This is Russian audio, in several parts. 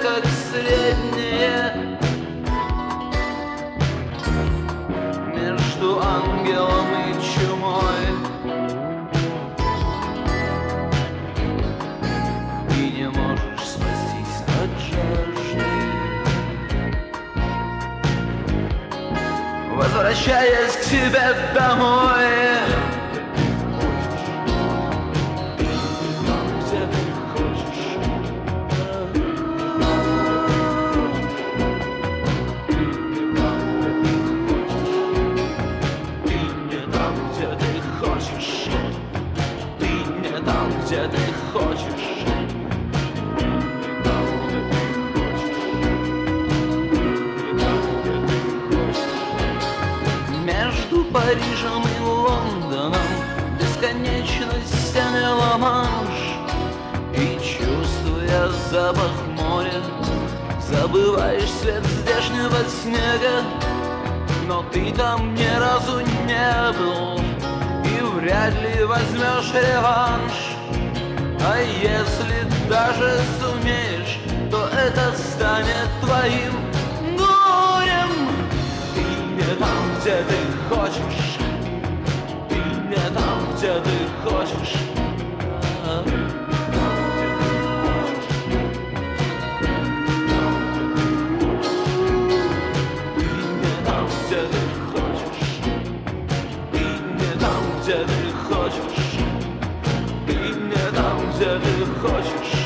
как среднее между ангелом и чумой. И не можешь спастись от жажды, возвращаясь к себе домой. Где ты хочешь, между Парижем и Лондоном бесконечность стены Ла-Манш. И чувствуя запах моря, забываешь свет здешнего снега. Но ты там ни разу не был и вряд ли возьмешь реванш. А если даже сумеешь, то это станет твоим горем. Ты не там, где ты хочешь, ты не там, где ты хочешь. Ты не там, где ты хочешь, ты не там, где ты хочешь. Где ты хочешь.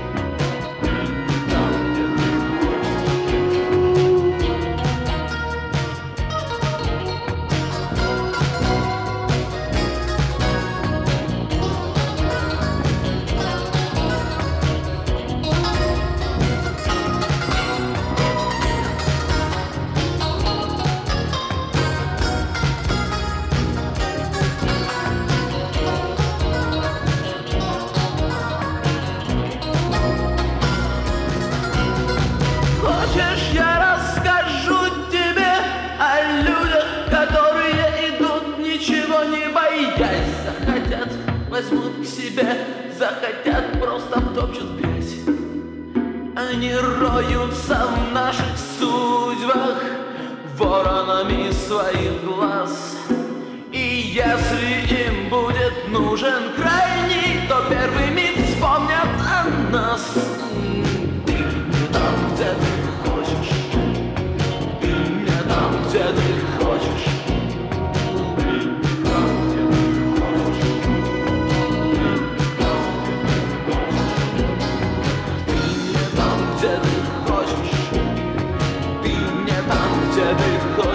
Я расскажу тебе о людях, которые идут, ничего не боясь. Захотят, возьмут к себе, захотят, просто втопчут в грязь. Они роются в наших судьбах воронами своих глаз. И если им будет нужен крайний, то первый миг вспомнят о нас. Ты не там, где ты хочешь, ты не там, где ты хочешь. Ты не там, где ты хочешь, ты не там, где ты хочешь.